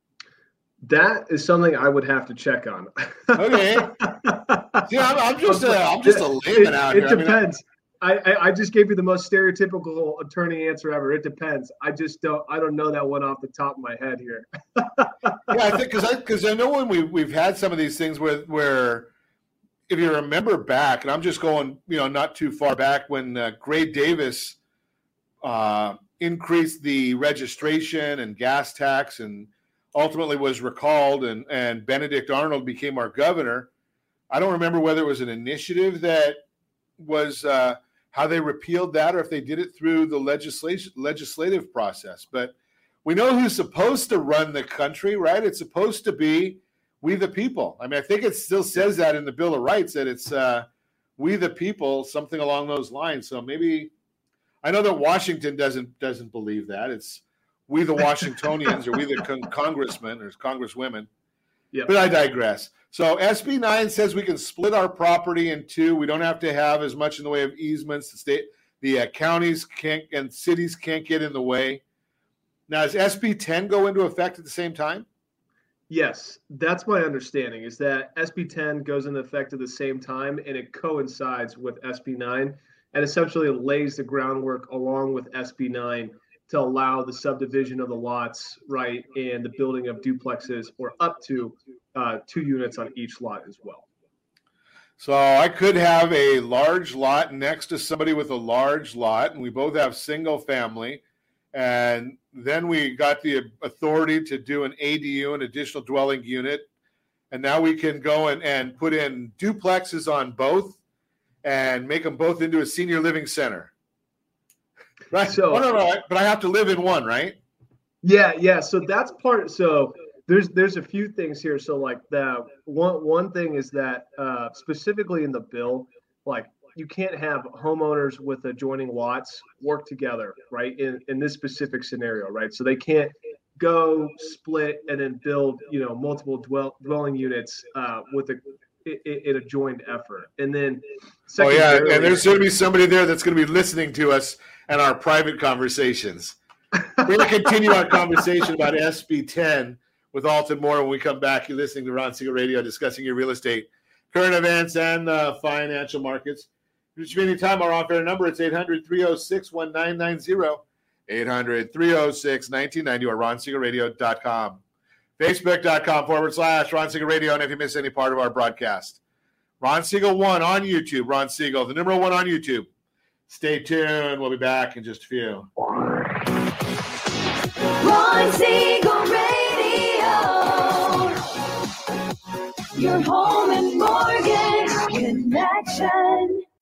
That is something I would have to check on. Okay. See, I'm just a layman out here. It depends. I just gave you the most stereotypical attorney answer ever. It depends. I don't know that one off the top of my head here. Yeah, I think because I know when we've had some of these things where if you remember back, and I'm just going not too far back when Gray Davis increased the registration and gas tax and ultimately was recalled and Benedict Arnold became our governor. I don't remember whether it was an initiative that was how they repealed that or if they did it through the legislative process. But we know who's supposed to run the country, right? It's supposed to be we the people. I mean, I think it still says that in the Bill of Rights that it's we the people, something along those lines. So maybe I know that Washington doesn't believe that. It's we the Washingtonians or we the congressmen or congresswomen. Yeah. But I digress. So SB 9 says we can split our property in two. We don't have to have as much in the way of easements. The counties can't and cities can't get in the way. Now, does SB 10 go into effect at the same time? Yes, that's my understanding, is that SB 10 goes into effect at the same time, and it coincides with SB 9, and essentially lays the groundwork along with SB 9 to allow the subdivision of the lots, right, and the building of duplexes or up to 2 units on each lot as well. So I could have a large lot next to somebody with a large lot, and we both have single family, and then we got the authority to do an ADU, an additional dwelling unit, and now we can go and put in duplexes on both and make them both into a senior living center. Right. So, but I have to live in one, right? Yeah. So that's part. So there's a few things here. So like the one thing is that specifically in the bill, like you can't have homeowners with adjoining lots work together, right? In this specific scenario, right? So they can't go split and then build, multiple dwelling units with an adjoined effort. And then, and there's going to be somebody there that's going to be listening to us and our private conversations. We're going to continue our conversation about SB 10 with Alton Moore when we come back. You're listening to Ron Siegel Radio, discussing your real estate, current events, and financial markets. Reach me anytime. Our off-air number, it's 800-306-1990, 800-306-1990, or RonSiegelRadio.com. Facebook.com/Ron Siegel Radio, and if you miss any part of our broadcast. Ron Siegel 1 on YouTube. Ron Siegel, the number 1 on YouTube. Stay tuned. We'll be back in just a few. Ron Siegel Radio. Your home and mortgage connection.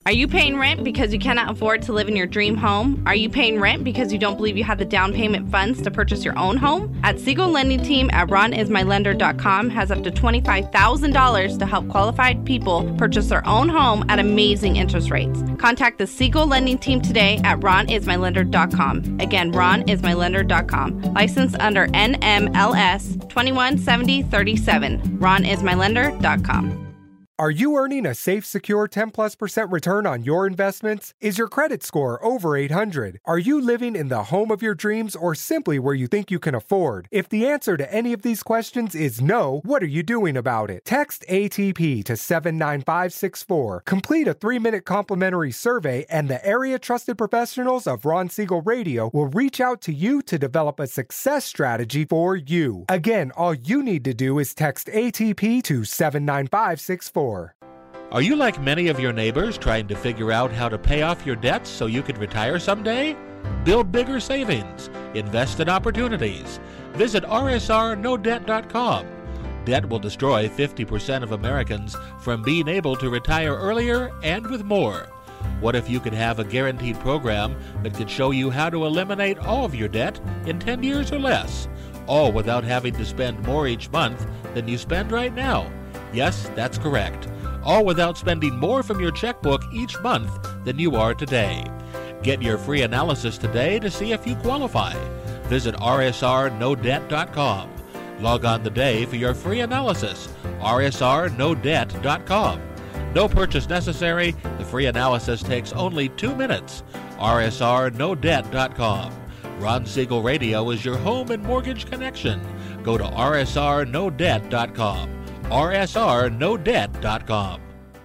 Are you paying rent because you cannot afford to live in your dream home? Are you paying rent because you don't believe you have the down payment funds to purchase your own home? At Siegel Lending Team at RonIsMyLender.com has up to $25,000 to help qualified people purchase their own home at amazing interest rates. Contact the Siegel Lending Team today at RonIsMyLender.com. Again, RonIsMyLender.com. Licensed under NMLS 217037. RonIsMyLender.com. Are you earning a safe, secure 10+% return on your investments? Is your credit score over 800? Are you living in the home of your dreams or simply where you think you can afford? If the answer to any of these questions is no, what are you doing about it? Text ATP to 79564. Complete a 3-minute complimentary survey, and the area trusted professionals of Ron Siegel Radio will reach out to you to develop a success strategy for you. Again, all you need to do is text ATP to 79564. Are you like many of your neighbors trying to figure out how to pay off your debts so you could retire someday? Build bigger savings. Invest in opportunities. Visit rsrnodebt.com. Debt will destroy 50% of Americans from being able to retire earlier and with more. What if you could have a guaranteed program that could show you how to eliminate all of your debt in 10 years or less, all without having to spend more each month than you spend right now? Yes, that's correct. All without spending more from your checkbook each month than you are today. Get your free analysis today to see if you qualify. Visit rsrnodebt.com. Log on today for your free analysis. rsrnodebt.com. No purchase necessary. The free analysis takes only 2 minutes. rsrnodebt.com. Ron Siegel Radio is your home and mortgage connection. Go to rsrnodebt.com. rsrnodebt.com.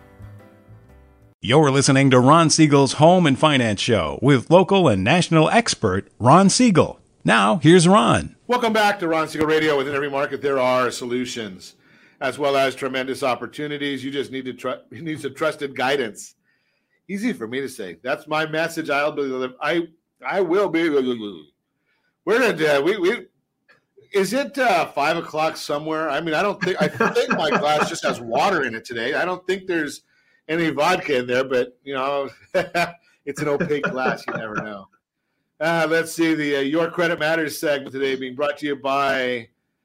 You're listening to Ron Siegel's Home and Finance Show with local and national expert Ron Siegel. Now, here's Ron. Welcome back to Ron Siegel Radio. Within every market, there are solutions, as well as tremendous opportunities. You just need to need some trusted guidance. Easy for me to say. That's my message. I will be. We're gonna Is it 5 o'clock somewhere? I mean, I think my glass just has water in it today. I don't think there's any vodka in there, but, you know, it's an opaque glass. You never know. Let's see, the Your Credit Matters segment today being brought to you by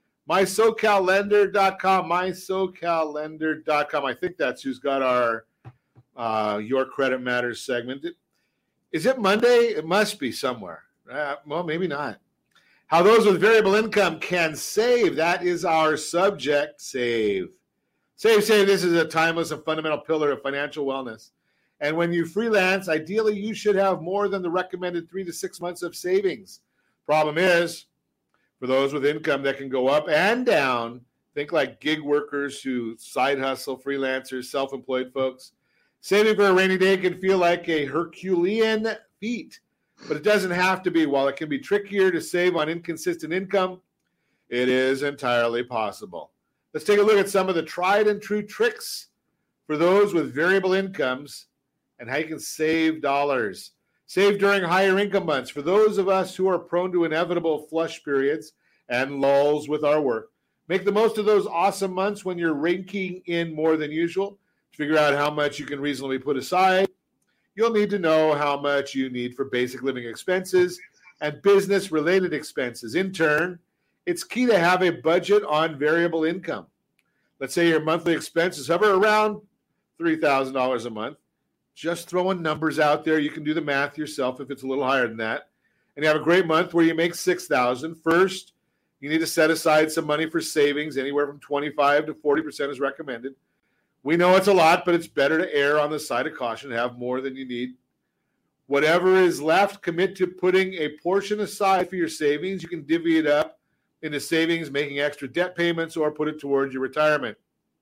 MySoCalLender.com. MySoCalLender.com. I think that's who's got our Your Credit Matters segment. Is it Monday? It must be somewhere. Well, maybe not. How those with variable income can save. That is our subject. Save. Save. This is a timeless and fundamental pillar of financial wellness. And when you freelance, ideally you should have more than the recommended 3 to 6 months of savings. Problem is, for those with income that can go up and down, think like gig workers who side hustle, freelancers, self-employed folks, saving for a rainy day can feel like a Herculean feat. But it doesn't have to be. While it can be trickier to save on inconsistent income, it is entirely possible. Let's take a look at some of the tried and true tricks for those with variable incomes and how you can save dollars. Save during higher income months. For those of us who are prone to inevitable flush periods and lulls with our work, make the most of those awesome months when you're raking in more than usual to figure out how much you can reasonably put aside. You'll need to know how much you need for basic living expenses and business-related expenses. In turn, it's key to have a budget on variable income. Let's say your monthly expenses hover around $3,000 a month. Just throwing numbers out there. You can do the math yourself if it's a little higher than that. And you have a great month where you make $6,000. First, you need to set aside some money for savings. Anywhere from 25 to 40% is recommended. We know it's a lot, but it's better to err on the side of caution, have more than you need. Whatever is left, commit to putting a portion aside for your savings. You can divvy it up into savings, making extra debt payments, or put it towards your retirement.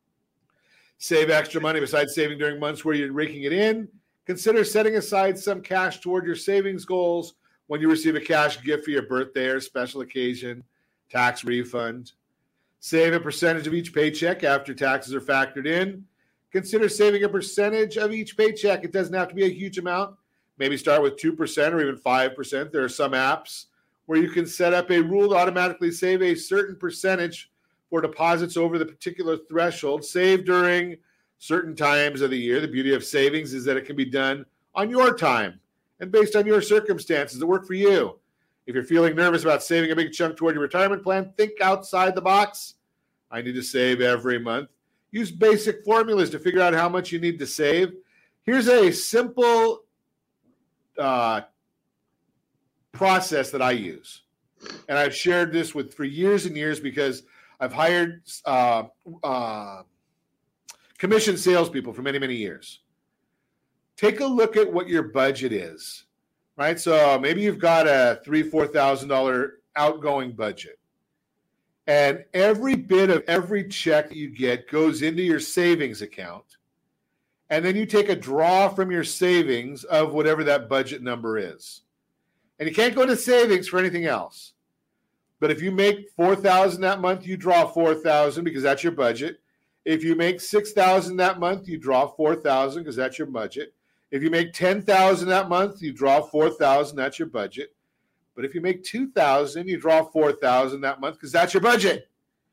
Save extra money besides saving during months where you're raking it in. Consider setting aside some cash toward your savings goals when you receive a cash gift for your birthday or special occasion, tax refund. Save a percentage of each paycheck after taxes are factored in. Consider saving a percentage of each paycheck. It doesn't have to be a huge amount. Maybe start with 2% or even 5%. There are some apps where you can set up a rule to automatically save a certain percentage for deposits over the particular threshold. Save during certain times of the year. The beauty of savings is that it can be done on your time and based on your circumstances that work for you. If you're feeling nervous about saving a big chunk toward your retirement plan, think outside the box. I need to save every month. Use basic formulas to figure out how much you need to save. Here's a simple process that I use. And I've shared this for years and years because I've hired commission salespeople for many, many years. Take a look at what your budget is, right? So maybe you've got a $3,000-$4,000 outgoing budget. And every bit of every check that you get goes into your savings account. And then you take a draw from your savings of whatever that budget number is. And you can't go to savings for anything else. But if you make $4,000 that month, you draw $4,000 because that's your budget. If you make $6,000 that month, you draw $4,000 because that's your budget. If you make $10,000 that month, you draw $4,000. That's your budget. But if you make $2,000, you draw $4,000 that month because that's your budget.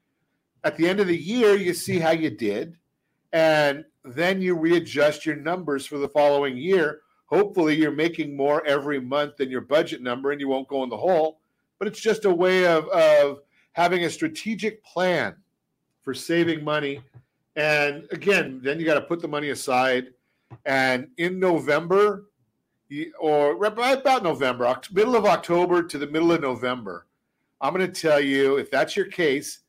At the end of the year, you see how you did, and then you readjust your numbers for the following year. Hopefully, you're making more every month than your budget number, and you won't go in the hole. But it's just a way of having a strategic plan for saving money. And again, then you got to put the money aside. And in November, or about November, middle of October to the middle of November, I'm going to tell you, if that's your case,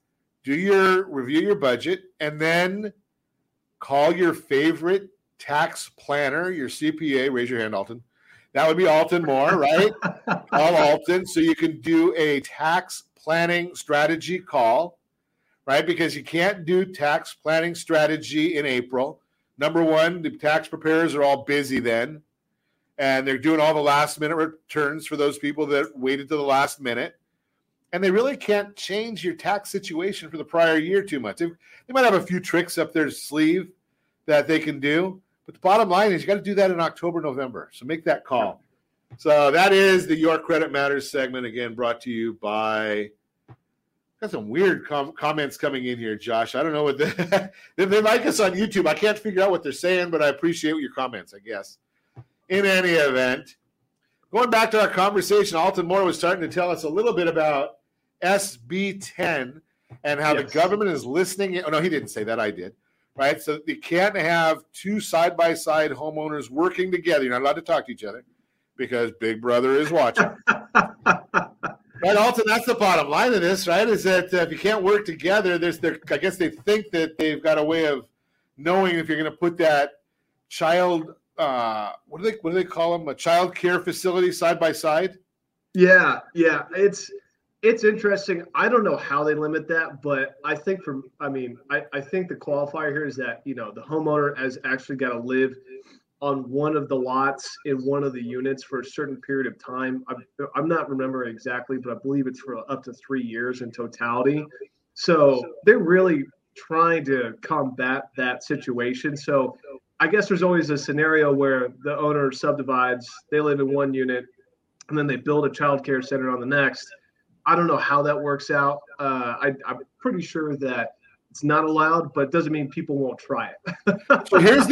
review your budget, and then call your favorite tax planner, your CPA. Raise your hand, Alton. That would be Alton Moore, right? Call Alton so you can do a tax planning strategy call, right? Because you can't do tax planning strategy in April. Number one, the tax preparers are all busy then, and they're doing all the last-minute returns for those people that waited to the last minute. And they really can't change your tax situation for the prior year too much. They might have a few tricks up their sleeve that they can do, but the bottom line is you got to do that in October, November. So make that call. So that is the Your Credit Matters segment, again, brought to you by got some weird comments coming in here, Josh. I don't know what they like us on YouTube. I can't figure out what they're saying, but I appreciate your comments, I guess. In any event, going back to our conversation, Alton Moore was starting to tell us a little bit about SB 10 and how the government is listening. Oh, no, he didn't say that. I did. Right? So you can't have two side-by-side homeowners working together. You're not allowed to talk to each other because Big Brother is watching. Right, Alton, that's the bottom line of this, right? Is that if you can't work together, I guess they think that they've got a way of knowing if you're going to put that child, what do they call them, a child care facility side by side? Yeah, it's interesting. I don't know how they limit that, but I think I think the qualifier here is that the homeowner has actually got to live on one of the lots in one of the units for a certain period of time. I'm not remembering exactly, but I believe it's for up to 3 years in totality. So they're really trying to combat that situation. So I guess there's always a scenario where the owner subdivides, they live in one unit, and then they build a child care center on the next. I don't know how that works out. I'm pretty sure that it's not allowed, but it doesn't mean people won't try it. So here's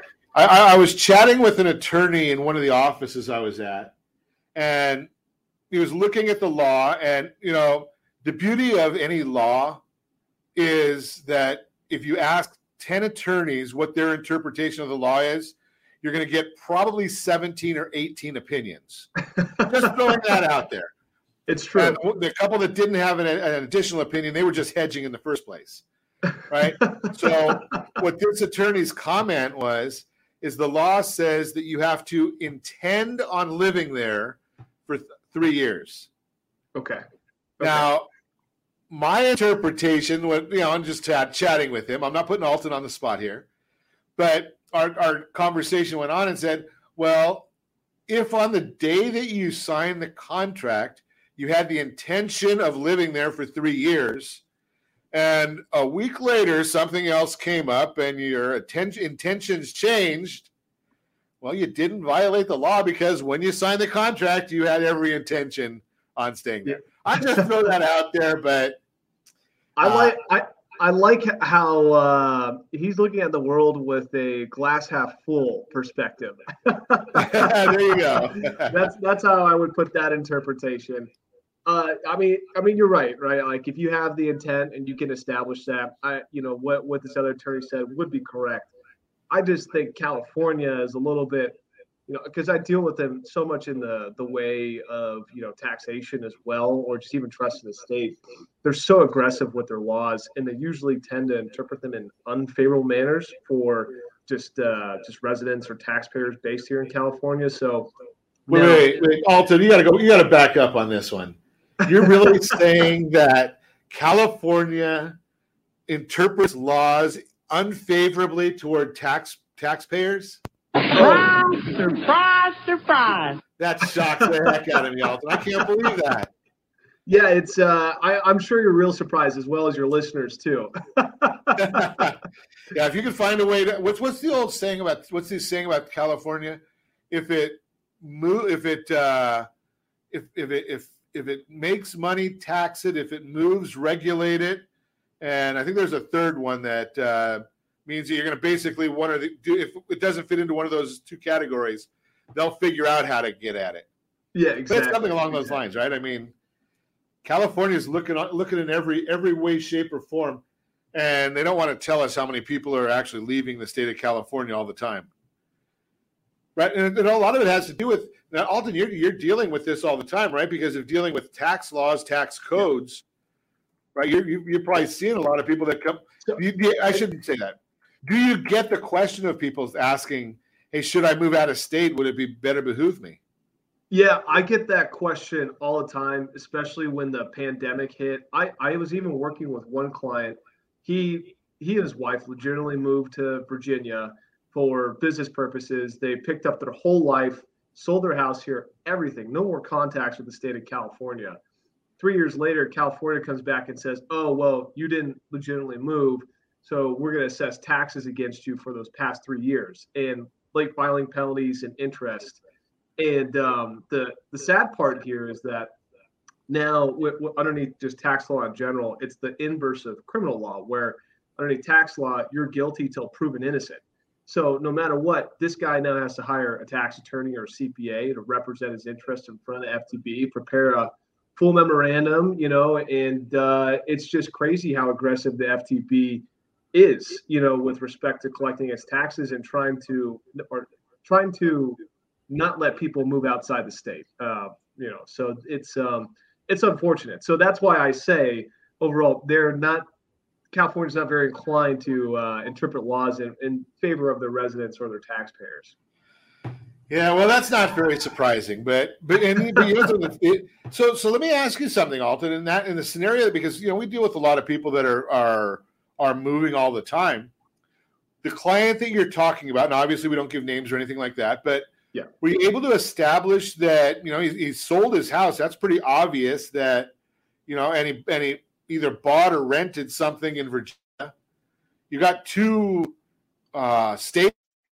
I was chatting with an attorney in one of the offices I was at, and he was looking at the law. And, the beauty of any law is that if you ask 10 attorneys what their interpretation of the law is, you're going to get probably 17 or 18 opinions. Just throwing that out there. It's true. And the couple that didn't have an additional opinion, they were just hedging in the first place, right? So what this attorney's comment is the law says that you have to intend on living there for 3 years. Okay. Now, my interpretation, I'm just chatting with him. I'm not putting Alton on the spot here. But our conversation went on and said, well, if on the day that you signed the contract, you had the intention of living there for 3 years, and a week later something else came up and your intentions changed, well, you didn't violate the law because when you signed the contract, you had every intention on staying there. I just throw that out there, but I I like how he's looking at the world with a glass half full perspective. There you go. That's how I would put that interpretation. I mean, you're right? Like if you have the intent and you can establish that, what this other attorney said would be correct. I just think California is a little bit, because I deal with them so much in the way of, taxation as well, or just even trust in the state. They're so aggressive with their laws, and they usually tend to interpret them in unfavorable manners for just residents or taxpayers based here in California. So wait, Alton, you got to back up on this one. You're really saying that California interprets laws unfavorably toward taxpayers? Surprise. That shocks the heck out of me, Alton. I can't believe that. Yeah, it's I'm sure you're real surprised, as well as your listeners too. Yeah, if you can find a way to what's the old saying about California? If it makes money, tax it. If it moves, regulate it. And I think there's a third one that means that you're going to basically if it doesn't fit into one of those two categories, they'll figure out how to get at it. Yeah, exactly. But it's something along those lines, right? I mean, California is looking in every way, shape, or form, and they don't want to tell us how many people are actually leaving the state of California all the time, right? And a lot of it has to do with now, Alton. You're dealing with this all the time, right? Because of dealing with tax laws, tax codes, right? You're probably seeing a lot of people that come. I shouldn't say that. Do you get the question of people asking, "Hey, should I move out of state? Would it be better behoove me?" Yeah, I get that question all the time, especially when the pandemic hit. I was even working with one client. He and his wife legitimately moved to Virginia for business purposes. They picked up their whole life, sold their house here, everything. No more contacts with the state of California. 3 years later, California comes back and says, "Oh, well, you didn't legitimately move, so we're going to assess taxes against you for those past 3 years and late filing penalties and interest." And the sad part here is that now underneath just tax law in general, it's the inverse of criminal law, where underneath tax law, you're guilty till proven innocent. So no matter what, this guy now has to hire a tax attorney or a CPA to represent his interest in front of FTB, prepare a full memorandum, and it's just crazy how aggressive the FTB is, with respect to collecting its taxes and trying to not let people move outside the state. So it's unfortunate. So that's why I say overall, California's not very inclined to interpret laws in favor of their residents or their taxpayers. Yeah, well, that's not very surprising, but so let me ask you something, Alton. In the scenario, because we deal with a lot of people that are moving all the time. The client that you're talking about, and obviously we don't give names or anything like that, but yeah, were you able to establish that he sold his house? That's pretty obvious that and he either bought or rented something in Virginia. You got two states.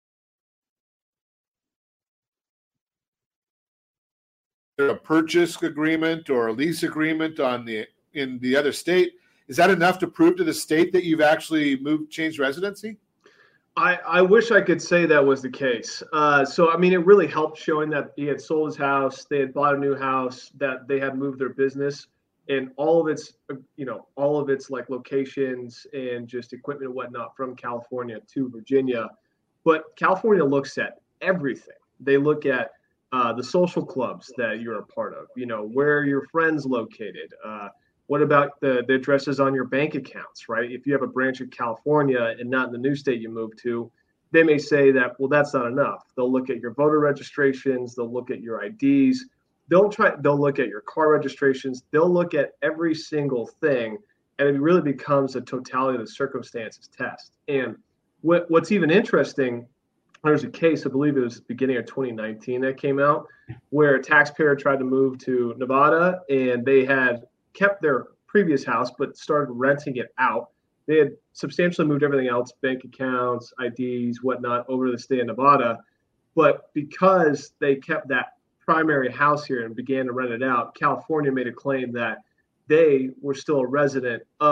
A purchase agreement or a lease agreement in the other state. Is that enough to prove to the state that you've actually changed residency? I wish I could say that was the case. So, I mean, it really helped showing that he had sold his house, they had bought a new house, that they had moved their business, and all of its like locations and just equipment and whatnot from California to Virginia. But California looks at everything. They look at the social clubs that you're a part of, where are your friends located? What about the addresses on your bank accounts, right? If you have a branch in California and not in the new state you moved to, they may say that, well, that's not enough. They'll look at your voter registrations. They'll look at your IDs. They'll look at your car registrations. They'll look at every single thing. And it really becomes a totality of the circumstances test. And what's even interesting, there's a case, I believe it was the beginning of 2019 that came out, where a taxpayer tried to move to Nevada and they had kept their previous house but started renting it out. They had substantially moved everything else, bank accounts, IDs, whatnot, over to the state of Nevada. But because they kept that primary house here and began to rent it out, California made a claim that they were still a resident of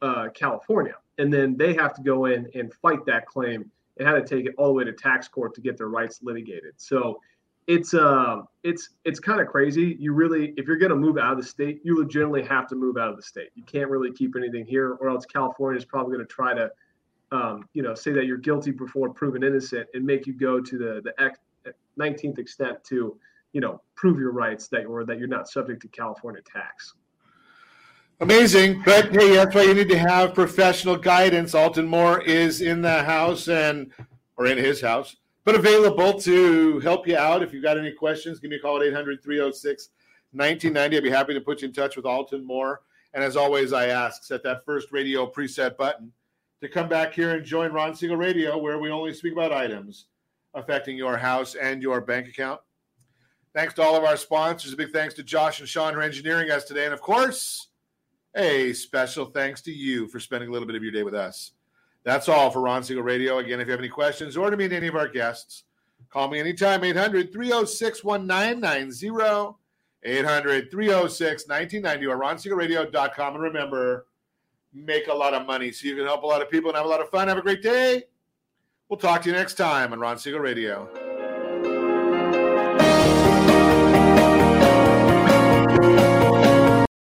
California. And then they have to go in and fight that claim and had to take it all the way to tax court to get their rights litigated. So it's kind of crazy. You really, if you're going to move out of the state, you legitimately have to move out of the state. You can't really keep anything here, or else California is probably going to try to, say that you're guilty before proven innocent and make you go to the 19th extent to, prove your rights that you're not subject to California tax. Amazing. But hey, that's why you need to have professional guidance. Alton Moore is in the house or in his house, but available to help you out. If you've got any questions, give me a call at 800-306-1990. I'd be happy to put you in touch with Alton Moore. And as always, I ask, set that first radio preset button to come back here and join Ron Siegel Radio, where we only speak about items affecting your house and your bank account. Thanks to all of our sponsors. A big thanks to Josh and Sean for engineering us today. And, of course, a special thanks to you for spending a little bit of your day with us. That's all for Ron Siegel Radio. Again, if you have any questions or to meet any of our guests, call me anytime, 800-306-1990, 800-306-1990, or ronsiegelradio.com. And remember, make a lot of money so you can help a lot of people and have a lot of fun. Have a great day. We'll talk to you next time on Ron Siegel Radio.